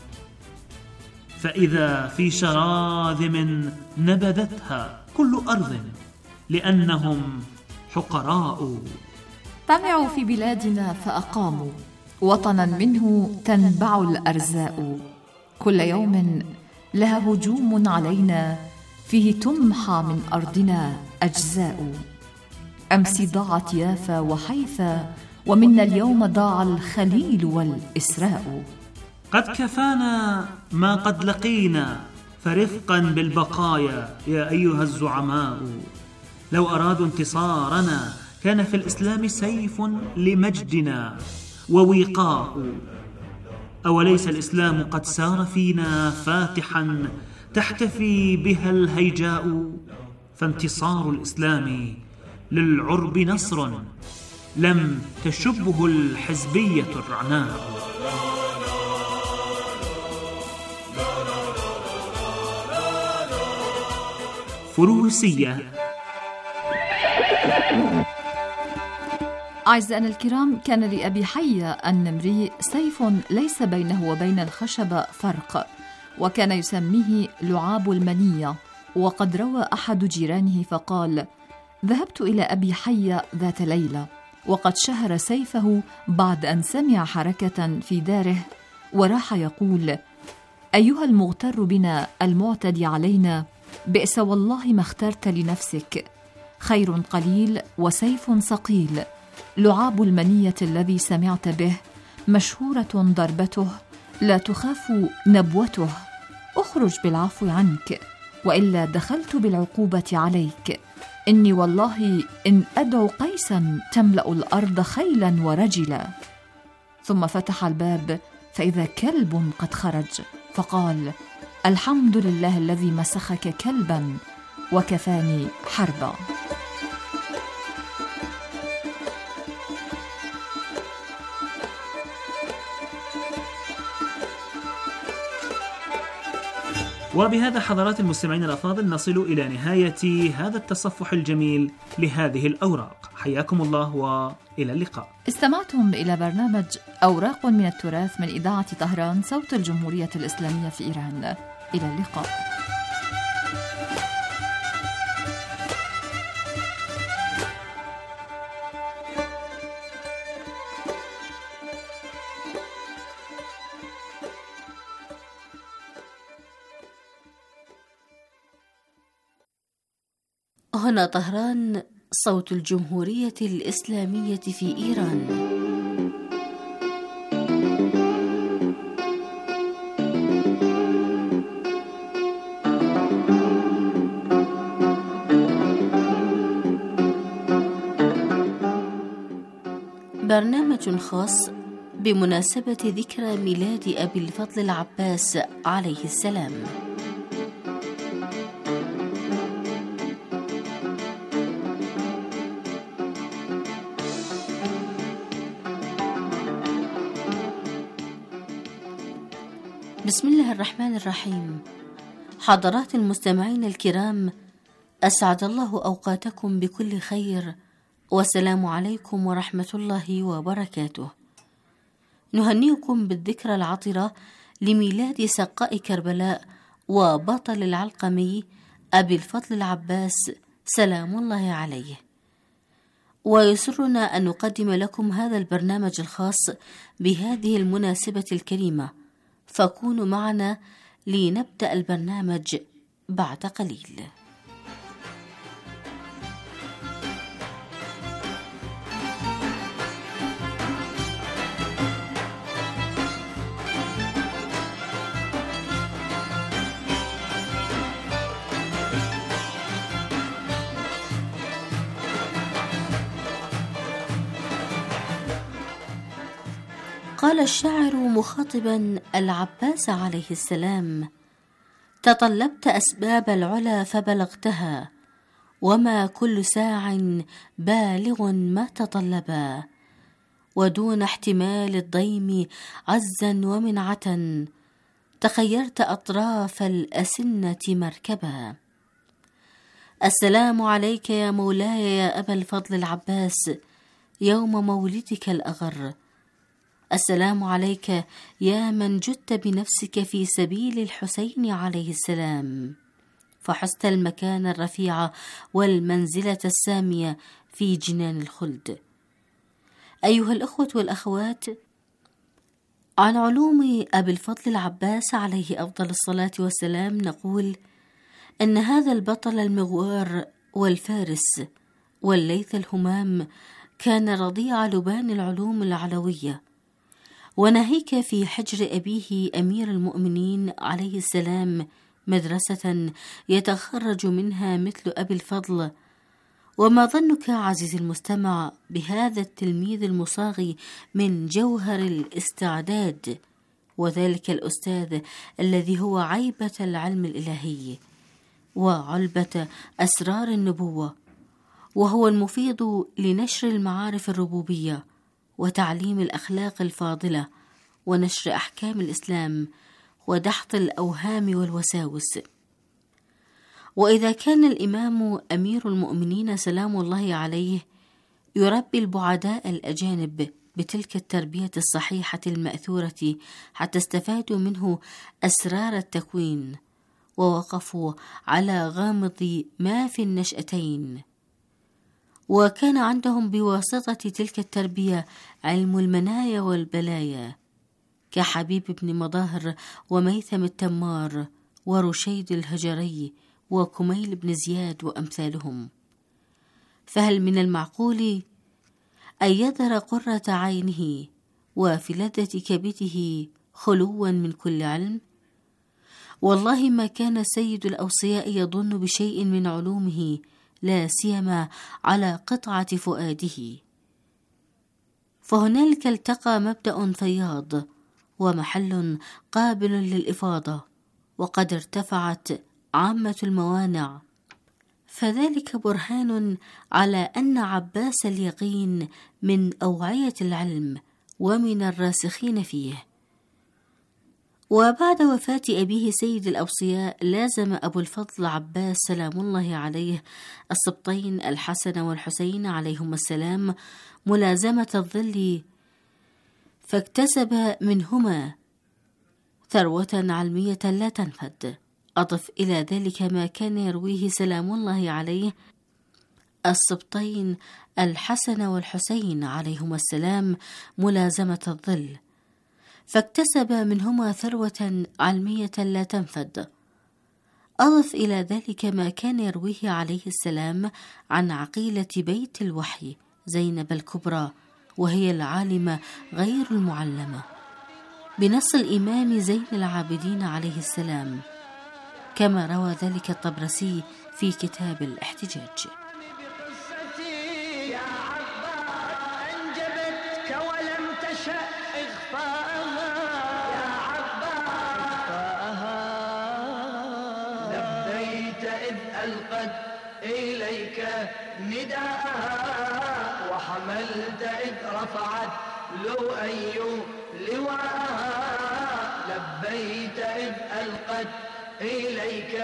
فإذا في شراذم نبذتها كل أرض لأنهم حقراء. طمعوا في بلادنا فأقاموا وطنا منه تنبع الأرزاء، كل يوم لها هجوم علينا فيه تمحى من أرضنا أجزاء. أمس ضاعت يافا وحيفا ومنا اليوم ضاع الخليل والإسراء. قد كفانا ما قد لقينا فرفقا بالبقايا يا أيها الزعماء، لو أرادوا انتصارنا كان في الإسلام سيف لمجدنا ووقاء. أوليس الإسلام قد سار فينا فاتحا تحتفي بها الهيجاء؟ فانتصار الإسلام للعرب نصر لم تشبه الحزبية الرعناء. فروسية. أعزائنا الكرام، كان لأبي حية النمري سيف ليس بينه وبين الخشب فرق، وكان يسميه لعاب المنية. وقد روى أحد جيرانه فقال: ذهبت إلى أبي حية ذات ليلة وقد شهر سيفه بعد أن سمع حركة في داره، وراح يقول: أيها المغتر بنا المعتدي علينا، بئس والله ما اخترت لنفسك، خير قليل وسيف صقيل، لعاب المنية الذي سمعت به، مشهورة ضربته لا تخاف نبوته، اخرج بالعفو عنك وإلا دخلت بالعقوبة عليك، إني والله إن أدعو قيسا تملأ الأرض خيلا ورجلا. ثم فتح الباب فإذا كلب قد خرج فقال: الحمد لله الذي مسخك كلبا وكفاني حربا. وبهذا حضرات المستمعين الأفاضل نصل إلى نهاية هذا التصفح الجميل لهذه الأوراق. حياكم الله وإلى اللقاء. استمعتم إلى برنامج أوراق من التراث من إذاعة طهران، صوت الجمهورية الإسلامية في إيران. إلى اللقاء. هنا طهران، صوت الجمهورية الإسلامية في إيران. برنامج خاص بمناسبة ذكرى ميلاد أبي الفضل العباس عليه السلام. بسم الله الرحمن الرحيم. حضرات المستمعين الكرام، أسعد الله أوقاتكم بكل خير، والسلام عليكم ورحمة الله وبركاته. نهنئكم بالذكرى العطرة لميلاد سقاء كربلاء وبطل العلقمي أبي الفضل العباس سلام الله عليه. ويسرنا أن نقدم لكم هذا البرنامج الخاص بهذه المناسبة الكريمة، فكونوا معنا لنبدأ البرنامج بعد قليل. قال الشاعر مخاطبا العباس عليه السلام: تطلبت أسباب العلا فبلغتها، وما كل ساع بالغ ما تطلبا، ودون احتمال الضيم عزا ومنعة، تخيرت أطراف الأسنة مركبا. السلام عليك يا مولاي يا أبا الفضل العباس يوم مولدك الأغر. السلام عليك يا من جدت بنفسك في سبيل الحسين عليه السلام، فحزت المكان الرفيع والمنزلة السامية في جنان الخلد. أيها الأخوة والأخوات، عن علوم أبي الفضل العباس عليه أفضل الصلاة والسلام نقول أن هذا البطل المغوار والفارس والليث الهمام كان رضيع لبان العلوم العلوية، وناهيك في حجر أبيه أمير المؤمنين عليه السلام مدرسة يتخرج منها مثل أبي الفضل. وما ظنك عزيزي المستمع بهذا التلميذ المصاغي من جوهر الاستعداد، وذلك الأستاذ الذي هو عيبة العلم الإلهي وعلبة أسرار النبوة، وهو المفيد لنشر المعارف الربوبية وتعليم الأخلاق الفاضلة ونشر أحكام الإسلام ودحض الأوهام والوساوس. وإذا كان الإمام أمير المؤمنين سلام الله عليه يربي البعداء الأجانب بتلك التربية الصحيحة المأثورة حتى استفادوا منه أسرار التكوين ووقفوا على غامض ما في النشأتين، وكان عندهم بواسطة تلك التربية علم المنايا والبلايا كحبيب بن مظاهر وميثم التمار ورشيد الهجري وكميل بن زياد وأمثالهم. فهل من المعقول أن يذر قرة عينه وفي لذة كبده خلوا من كل علم؟ والله ما كان سيد الأوصياء يظن بشيء من علومه، لا سيما على قطعة فؤاده. فهنالك التقى مبدأ فياض ومحل قابل للإفاضة، وقد ارتفعت عامة الموانع، فذلك برهان على أن عباس اليقين من أوعية العلم ومن الراسخين فيه. وبعد وفاة أبيه سيد الأوصياء لازم أبو الفضل عباس سلام الله عليه السبطين الحسن والحسين عليهما السلام ملازمة الظل، فاكتسب منهما ثروة علمية لا تنفد. أضف إلى ذلك ما كان يرويه سلام الله عليه السبطين الحسن والحسين عليهما السلام ملازمة الظل، فاكتسب منهما ثروة علمية لا تنفد. أضف إلى ذلك ما كان يرويه عليه السلام عن عقيلة بيت الوحي زينب الكبرى، وهي العالمة غير المعلمة، بنص الإمام زين العابدين عليه السلام، كما روى ذلك الطبرسي في كتاب الاحتجاج. إليك نداءها وحملت إذ رفعت لؤي لواءها، لبيت إذ ألقت إليك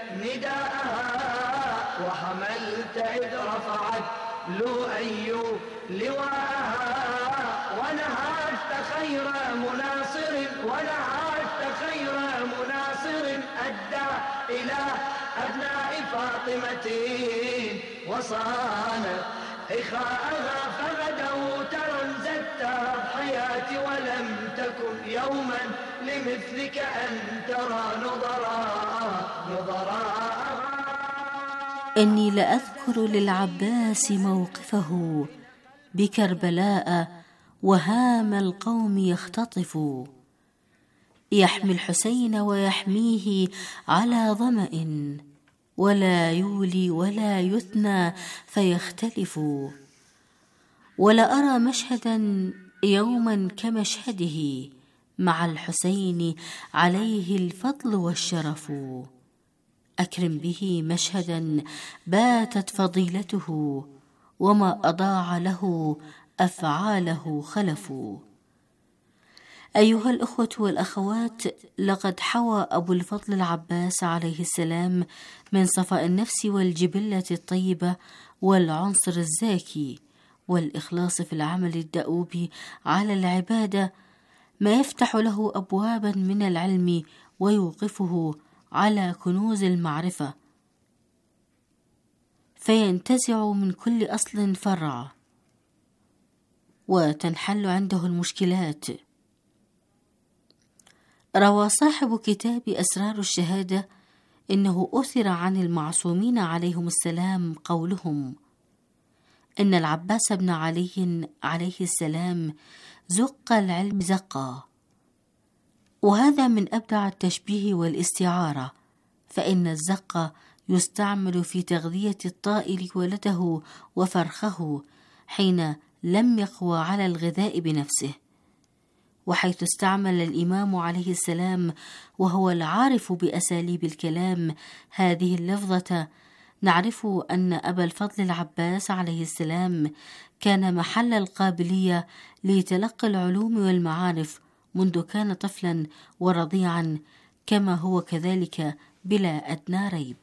نداءها وحملت إذ رفعت لؤي لواءها، ونهجت خير مناصر أدى إلى أبناء فاطمة وصانت إخاءها، فغدوا ترنزت الضحيات ولم تكن يوما لمثلك أن ترى نظراء. إني لأذكر للعباس موقفه بكربلاء وهام القوم يختطف، يحمي الحسين ويحميه على ظمأ، ولا يولي ولا يثنى فيختلف. ولا أرى مشهدا يوما كمشهده مع الحسين عليه الفضل والشرف. أكرم به مشهدا باتت فضيلته وما أضاع له أفعاله خلف. أيها الأخوة والأخوات، لقد حوى أبو الفضل العباس عليه السلام من صفاء النفس والجبلة الطيبة والعنصر الزاكي والإخلاص في العمل الدؤوب على العبادة ما يفتح له أبوابا من العلم ويوقفه على كنوز المعرفة، فينتزع من كل أصل فرع وتنحل عنده المشكلات. روى صاحب كتاب أسرار الشهادة إنه أثر عن المعصومين عليهم السلام قولهم إن العباس بن علي عليه السلام زق العلم زقا، وهذا من أبدع التشبيه والاستعارة، فإن الزق يستعمل في تغذية الطائر ولده وفرخه حين لم يقوى على الغذاء بنفسه، وحيث استعمل الإمام عليه السلام وهو العارف بأساليب الكلام هذه اللفظة، نعرف أن أبا الفضل العباس عليه السلام كان محل القابلية لتلقي العلوم والمعارف منذ كان طفلا ورضيعا، كما هو كذلك بلا أدنى ريب.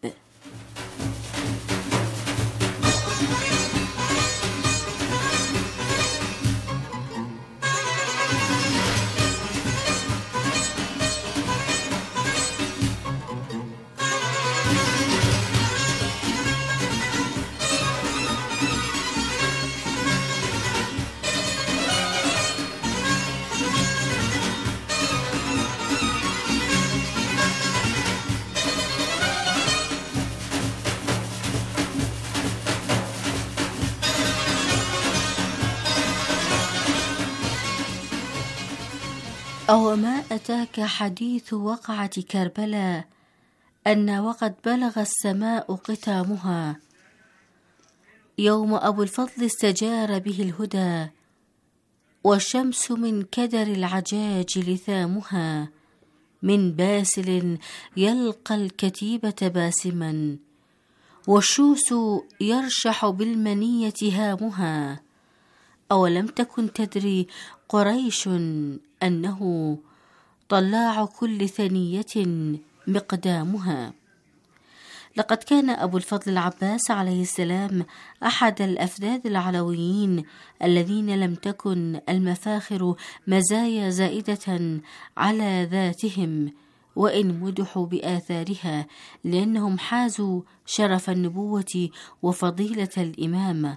أوما أتاك حديث وقعة كربلاء أن وقد بلغ السماء قتامها، يوم أبو الفضل استجار به الهدى، والشمس من كدر العجاج لثامها، من باسل يلقى الكتيبة باسما، والشوس يرشح بالمنية هامها. أولم تكن تدري قريش أنه طلاع كل ثنية مقدامها. لقد كان أبو الفضل العباس عليه السلام أحد الأفذاذ العلويين الذين لم تكن المفاخر مزايا زائدة على ذاتهم، وإن مدحوا بآثارها، لأنهم حازوا شرف النبوة وفضيلة الإمامة.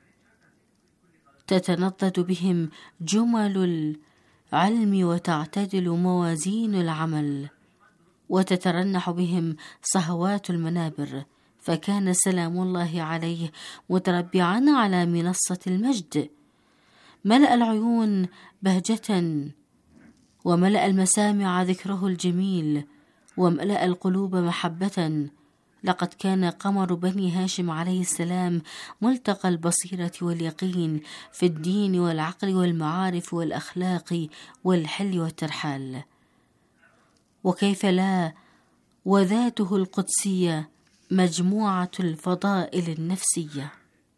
تتنضد بهم جمل العلم وتعتدل موازين العمل، وتترنح بهم صهوات المنابر، فكان سلام الله عليه متربعا على منصة المجد، ملأ العيون بهجة، وملأ المسامع ذكره الجميل، وملأ القلوب محبة. لقد كان قمر بني هاشم عليه السلام ملتقى البصيرة واليقين في الدين والعقل والمعارف والأخلاق والحل والترحال، وكيف لا، وذاته القدسية مجموعة الفضائل النفسية.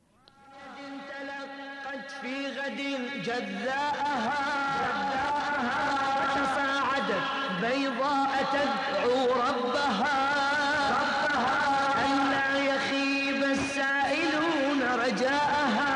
تلقت في غد جذاءها تصاعدت بيضاء تدعو ربها أن لا يخيب السائلون رجاءها.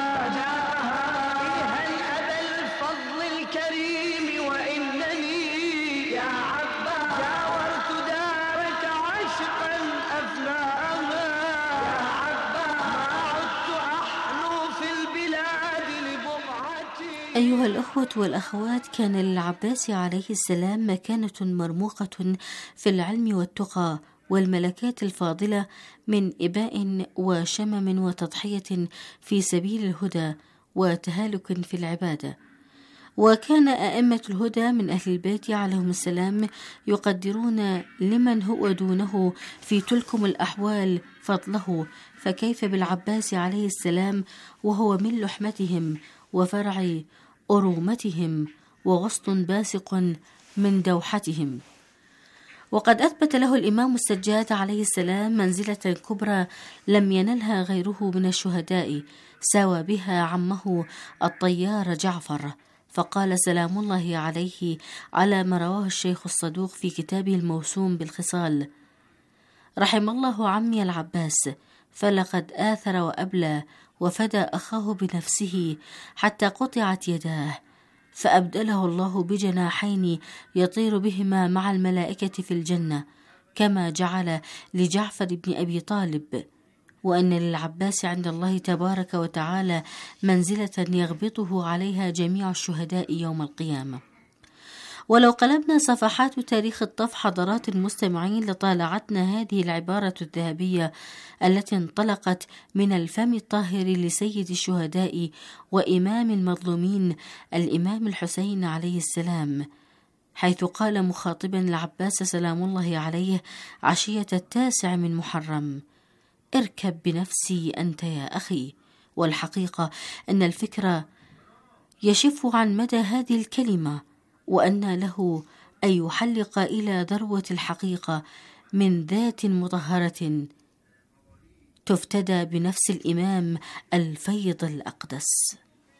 فيها أبا الفضل الكريم وإنني يا عبا جاورت دارك عشقا أفناها. يا عبا ما عدت أحلو في البلاد لبضعتي. أيها الأخوة والأخوات، كان للعباس عليه السلام مكانة مرموقة في العلم والتقى والملكات الفاضلة، من إباء وشمم وتضحية في سبيل الهدى وتهالك في العبادة. وكان أئمة الهدى من أهل البيت عليهم السلام يقدرون لمن هو دونه في تلكم الأحوال فضله، فكيف بالعباس عليه السلام وهو من لحمتهم وفرع أرومتهم وغصن باسق من دوحتهم. وقد أثبت له الإمام السجاد عليه السلام منزلة كبرى لم ينلها غيره من الشهداء، ساوى بها عمه الطيار جعفر، فقال سلام الله عليه على ما رواه الشيخ الصدوق في كتابه الموسوم بالخصال: رحم الله عمي العباس، فلقد آثر وأبلى وفدى أخاه بنفسه حتى قطعت يداه، فأبدله الله بجناحين يطير بهما مع الملائكة في الجنة، كما جعل لجعفر بن أبي طالب، وأن للعباس عند الله تبارك وتعالى منزلة يغبطه عليها جميع الشهداء يوم القيامة. ولو قلبنا صفحات تاريخ الطف حضرات المستمعين لطالعتنا هذه العبارة الذهبية التي انطلقت من الفم الطاهر لسيد الشهداء وإمام المظلومين الإمام الحسين عليه السلام، حيث قال مخاطبا العباس سلام الله عليه عشية 9 من محرم: اركب بنفسي أنت يا أخي. والحقيقة أن الفكرة يشف عن مدى هذه الكلمة، وأن له أن يحلق إلى ذروة الحقيقة من ذات مطهرة تفتدى بنفس الإمام الفيض الأقدس.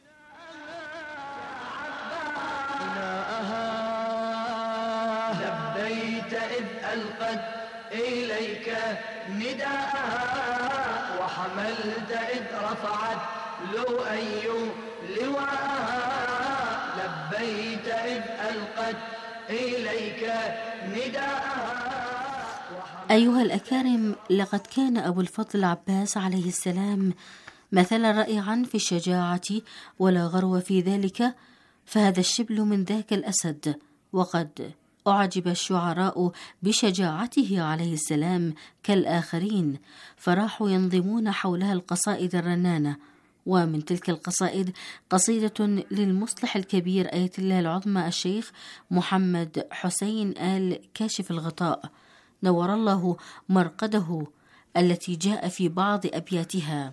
لبيت إذ ألقت إليك نداءها، وحملت إذ رفعت لؤي لواءها. لبيت إذ ألقت إليك نداءها. أيها الأكارم، لقد كان أبو الفضل العباس عليه السلام مثلا رائعا في الشجاعة ولا غرو في ذلك، فهذا الشبل من ذاك الأسد. وقد أعجب الشعراء بشجاعته عليه السلام كالآخرين، فراحوا ينظمون حولها القصائد الرنانة. ومن تلك القصائد قصيدة للمصلح الكبير آية الله العظمى الشيخ محمد حسين آل كاشف الغطاء نور الله مرقده، التي جاء في بعض أبياتها: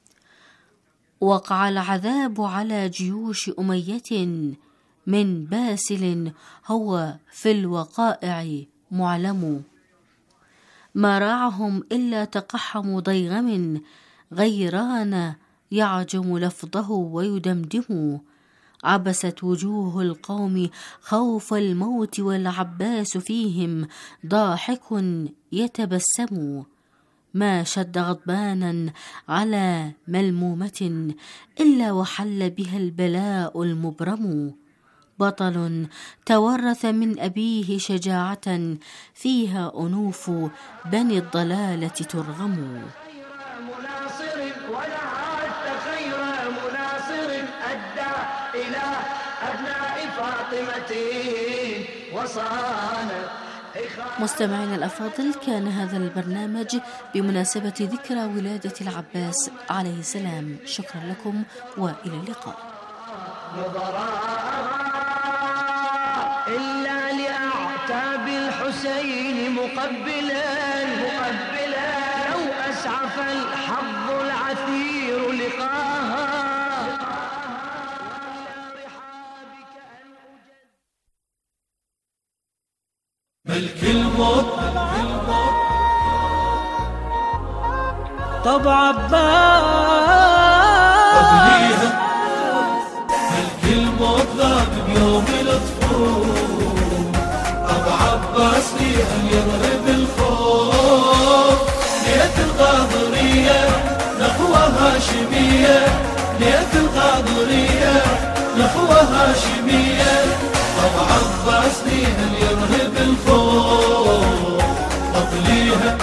وقع العذاب على جيوش أمية من باسل هو في الوقائع معلم، ما راعهم إلا تقحم ضيغم غيران يعجم لفظه ويدمدم، عبست وجوه القوم خوف الموت والعباس فيهم ضاحك يتبسم، ما شد غضبانا على ملمومة إلا وحل بها البلاء المبرم، بطل تورث من أبيه شجاعة فيها أنوف بني الضلالة ترغم. مستمعينا الأفاضل، كان هذا البرنامج بمناسبة ذكرى ولادة العباس عليه السلام. شكرا لكم وإلى اللقاء. إلا لأعتاب الحسين مقبلا لو أسعف الحظ العثير لقاها. ملك الموت طب عباس ملك الموت ذاك بيوم الطفول. أبو عباس ليها يضرب الخوف، ليت الغاضرية نخوة هاشمية، ليت الغاضرية نخوة هاشمية. أبو عباس ليها يرهب الخوف، قبليها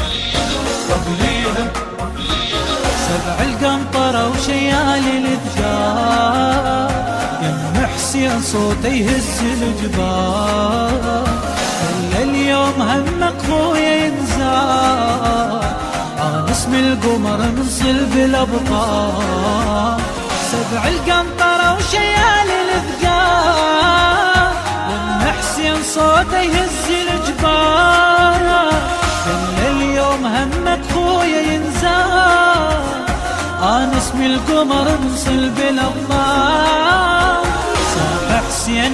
7 القنطرة وشيالي الإذجار، يم حسين صوته يهز الجبال، إلا اليوم همك خويا ينزار، عن اسم القمر من صلب الأبطال. 7 القنطرة وشيالي الإذجار، يم حسين صوته يهز الجبال، إلا اليوم همك خويا ينزار، عن اسم القمر من صلب الأبطال.